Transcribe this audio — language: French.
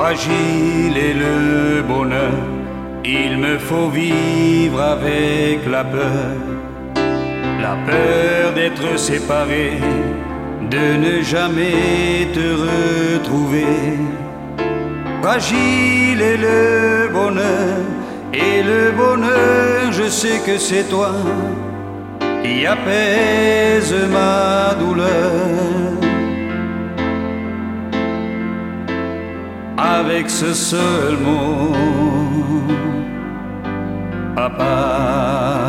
fragile est le bonheur, il me faut vivre avec la peur d'être séparé, de ne jamais te retrouver. Fragile est le bonheur, et le bonheur, je sais que c'est toi qui apaise ma douleur. Avec ce seul mot, papa.